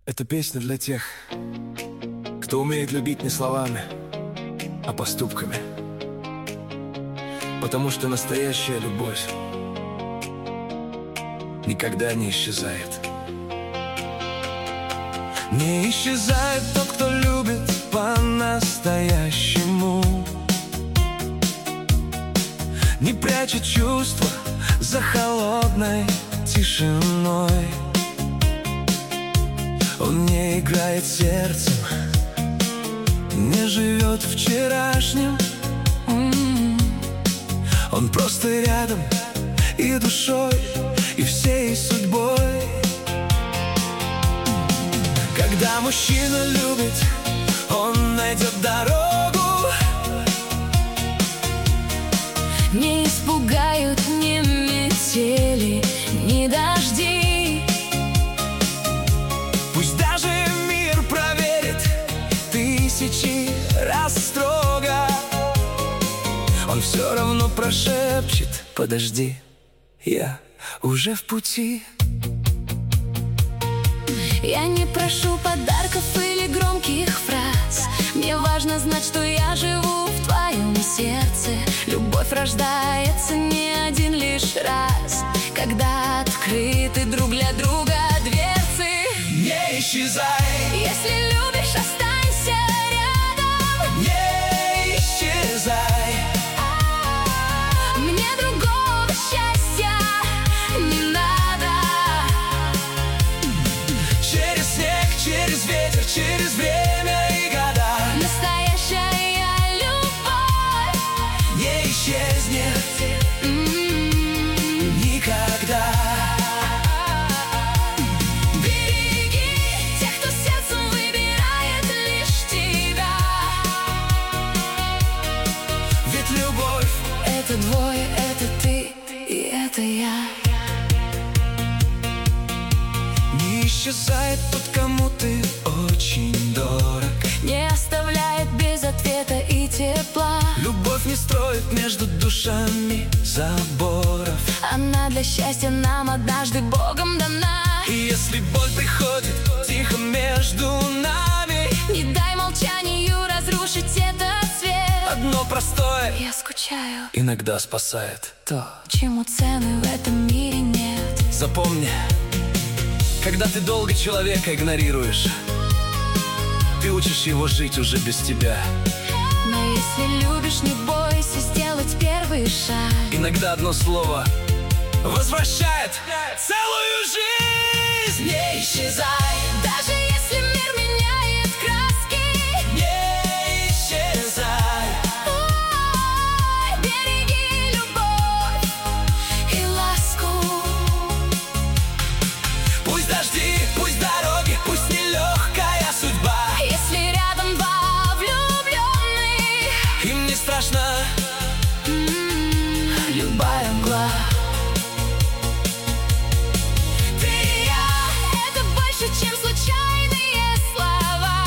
Это песня для тех, кто умеет любить не словами, а поступками. Потому что настоящая любовь никогда не исчезает. Не исчезает тот, кто любит по-настоящему, не прячет чувства за холодной тишиной. Он не играет сердцем, не живет вчерашним. Он просто рядом и душой, и всей судьбой. Когда мужчина любит, он найдет дорогу. Не испугают ни метели, ни дожди. Пусть даже мир проверит тысячи раз строго, он все равно прошепчет: подожди, я уже в пути. Я не прошу подарков или громких фраз. Мне важно знать, что я живу в твоем сердце. Любовь рождается не один лишь раз, когда открыты друг для друга дверцы. Не исчезай, если любишь, останься рядом. не исчезай. Мне другого счастья не надо. Через снег, через ветер, через время и года Настоящая любовь не исчезнет никогда. Береги тех, кто сердцем выбирает лишь тебя. Ведь любовь — это двое, это ты и это я. не исчезает тот, кому ты очень дорог. Не оставляет без ответа и тепла. Любовь не строит между душами заборов. Она для счастья нам однажды Богом дана. И если боль приходит тихо между нами, Не дай молчанию разрушить этот свет. одно простое Я скучаю, иногда спасает. То чему цены в этом мире нет. запомни, когда ты долго человека игнорируешь, ты учишь его жить уже без тебя. Но если любишь, не бойся сделать первый шаг. Иногда одно слово возвращает целую жизнь. Не исчезай, Даже если мир меняет краски, не исчезай. ой, береги любовь и ласку. Пусть дожди, пусть дороги, пусть нелегкая судьба, Если рядом два влюбленных, им не страшно любая мгла. Ты и я — это больше, чем случайные слова.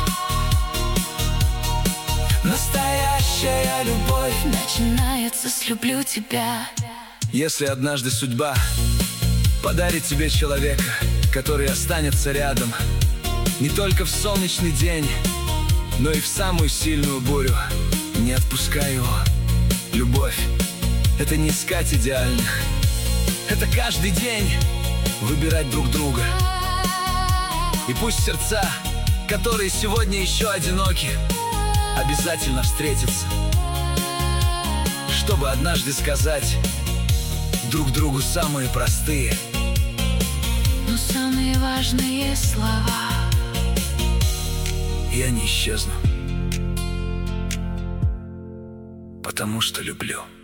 настоящая любовь. Начинается с «люблю тебя». Если однажды судьба подарит тебе человека, который останется рядом не только в солнечный день, но и в самую сильную бурю, не отпускай его. Любовь — это не искать идеальных, это каждый день выбирать друг друга. И пусть сердца, которые сегодня еще одиноки, обязательно встретятся, чтобы однажды сказать друг другу самые простые, Но самые важные слова. я не исчезну, потому что люблю.